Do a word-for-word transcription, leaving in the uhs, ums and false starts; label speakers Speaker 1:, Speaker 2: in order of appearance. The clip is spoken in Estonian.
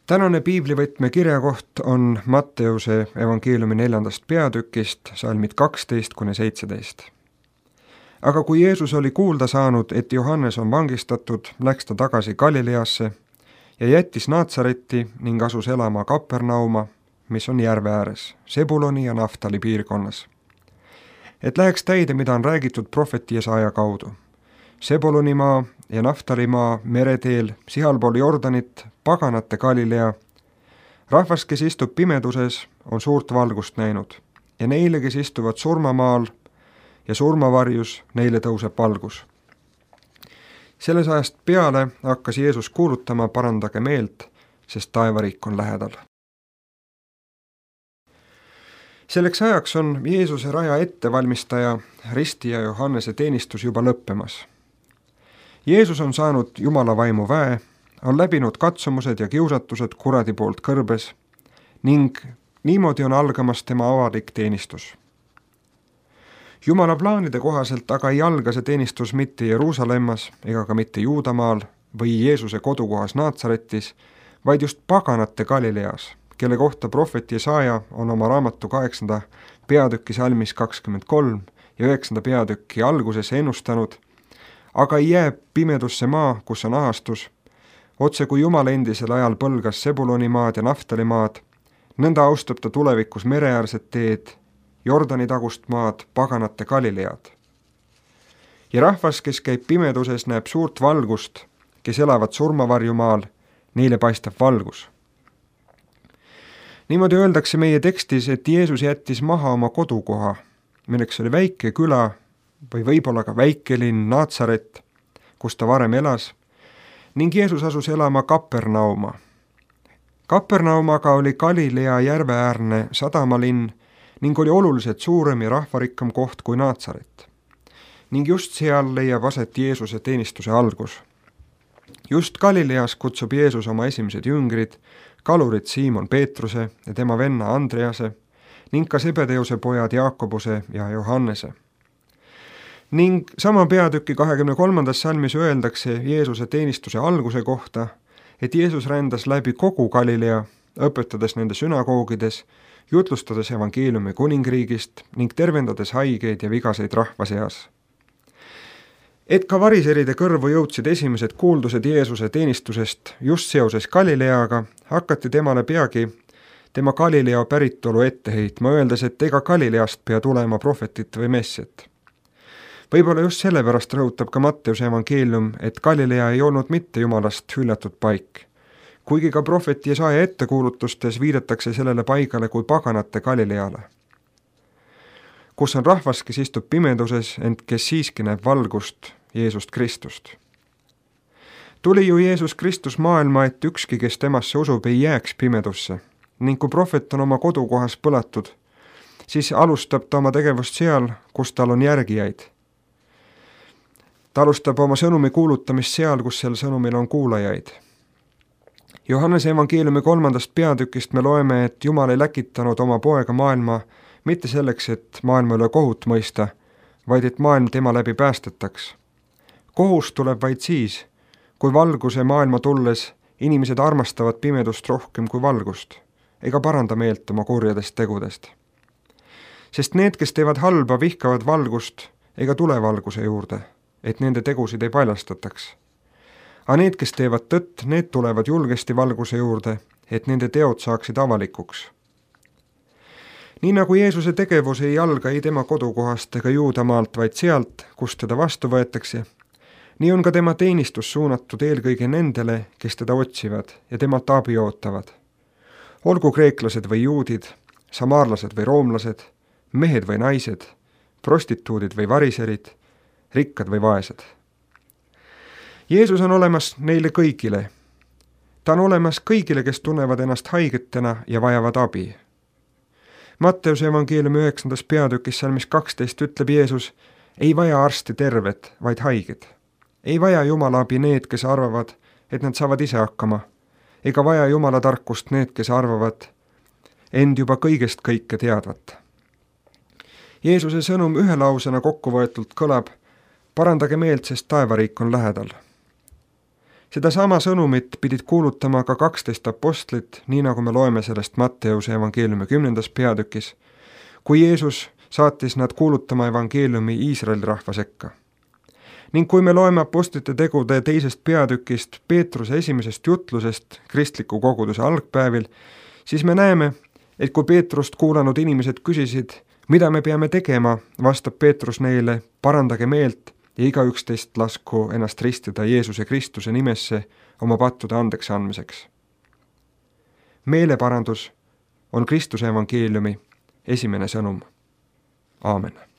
Speaker 1: Tänane piiblivõtme kirjakoht on Matteuse evangeeliumi neljandast peatükist, salmid kaksteist kuni seitseteist. Aga kui Jeesus oli kuulda saanud, et Johannes on vangistatud, läks ta tagasi Galileasse ja jättis Naatsaretti ning asus elama Kapernauma, mis on järve ääres, Sebuloni ja Naftali piirkonnas. Et läheks täide, mida on räägitud prohveti Jesaja kaudu. Sebulonimaa ja Naftalimaa mereteel, sihalpool Jordanit, paganate Galilea. Rahvas, kes istub pimeduses, on suurt valgust näinud ja neile, kes istuvad surmamaal ja surmavarjus, neile tõuseb valgus. Selles ajast peale hakkas Jeesus kuulutama, parandage meelt, sest taevariik on lähedal. Selleks ajaks on Jeesuse raja ettevalmistaja ristija Johannese teenistus juba lõppemas. Jeesus on saanud Jumala vaimu väe, on läbinud katsumused ja kiusatused kuradi poolt kõrbes ning niimoodi on algamas tema avalik teenistus. Jumala plaanide kohaselt aga ei alga see teenistus mitte Jeruusalemmas ega ka mitte Juudamaal või Jeesuse kodukohas Naatsaretis, vaid just paganate Galileas, kelle kohta prohvet Jesaja on oma raamatu kaheksanda peatüki salmis kakskümmend kolm ja üheksanda peatüki alguses ennustanud, aga ei jää pimedusse maa, kus on ahastus, otse kui Jumal endisel ajal põlgas Sebulonimaad ja Naftalimaad, nõnda austab ta tulevikus mereäärset teed, Jordani tagust maad, paganate Galilead. Ja rahvas, kes käib pimeduses, näeb suurt valgust, kes elavad surmavarjumaal, neile paistab valgus. Niimoodi öeldakse meie tekstis, et Jeesus jättis maha oma kodukoha, milleks oli väike küla või võib-olla ka väikelinn Naatsaret, kus ta varem elas, ning Jeesus asus elama Kapernauma. Kapernaumaga oli Galilea järveäärne sadamalinn ning oli oluliselt suurem ja rahvarikkam koht kui Naatsaret. Ning just seal leiab aset Jeesuse teenistuse algus. Just Galileas kutsub Jeesus oma esimesed jüngrid, kalurid Siimon Peetruse ja tema venna Andrease ning ka Sebedeuse pojad Jaakobuse ja Johannese. Ning sama peatüki kahekümne kolmandas salmis öeldakse Jeesuse teenistuse alguse kohta, et Jeesus rändas läbi kogu Galilea, õpetades nende sünagoogides, jutlustades evangeeliumi kuningriigist ning tervendades haigeid ja vigaseid rahva seas. Et ka variseride kõrvu jõudsid esimesed kuuldused Jeesuse teenistusest just seoses Galileaga, hakati temale peagi tema Galilea päritolu ette heitma, öeldes, et ega Galileast pea tulema prohvetit või messiat. Võib-olla just sellepärast rõhutab ka Matteuse evangeelium, et Galilea ei olnud mitte Jumalast hüljatud paik. Kuigi ka prohvet Jesaja ettekuulutustes viidatakse sellele paigale kui paganate Galileale, kus on rahvas, kes istub pimeduses, ent kes siiski näeb valgust, Jeesust Kristust. Tuli ju Jeesus Kristus maailma, et ükski, kes temasse usub, ei jääks pimedusse, ning kui prohvet on oma kodukohas põlatud, siis alustab ta oma tegevust seal, kus tal on järgijaid. Ta alustab oma sõnumi kuulutamist seal, kus sel sõnumil on kuulajaid. Johannese evangeeliumi kolmandast peatükist me loeme, et Jumal ei läkitanud oma poega maailma mitte selleks, et maailma üle kohut mõista, vaid et maailm tema läbi päästetaks. Kohus tuleb vaid siis, kui valguse maailma tulles inimesed armastavad pimedust rohkem kui valgust, ega paranda meelt oma kurjadest tegudest. Sest need, kes teevad halba, vihkavad valgust ega tule valguse juurde, et nende tegusid ei paljastataks. Aga need, kes teevad tõtt, need tulevad julgesti valguse juurde, et nende teod saaksid avalikuks. Nii nagu Jeesuse tegevus ei alga ei tema kodukohast ega Juudamaalt, vaid sealt, kust teda vastu võetakse, nii on ka tema teenistus suunatud eelkõige nendele, kes teda otsivad ja temalt abi ootavad. Olgu kreeklased või juudid, samaarlased või roomlased, mehed või naised, prostituudid või variserid, rikkad või vaesed. Jeesus on olemas neile kõigile. Ta on olemas kõigile, kes tunnevad ennast haigetena ja vajavad abi. Matteuse evangeeliumi üheksandas peatükis salmis kaksteist ütleb Jeesus, ei vaja arsti tervet, vaid haiged. Ei vaja Jumala abi need, kes arvavad, et nad saavad ise hakkama, ega vaja Jumala tarkust need, kes arvavad end juba kõigest kõike teadvat. Jeesuse sõnum ühe lausena kokkuvõetult kõlab, parandage meelt, sest taevariik on lähedal. seda sama sõnumit pidid kuulutama ka kaksteist apostlit, nii nagu me loeme sellest Matteuse evangeeliumi kümnendas peatükis, kui Jeesus saatis nad kuulutama evangeeliumi Iisraeli rahva sekka. Ning kui me loeme apostlite tegude teisest peatükist Peetruse esimesest jutlusest kristliku koguduse algpäevil, siis me näeme, et kui Peetrust kuulanud inimesed küsisid, mida me peame tegema, vastab Peetrus neile, parandage meelt ja igaüks teist lasku ennast ristida Jeesuse Kristuse nimesse oma pattude andeks andmiseks. Meeleparandus on Kristuse evangeeliumi esimene sõnum. Aamen.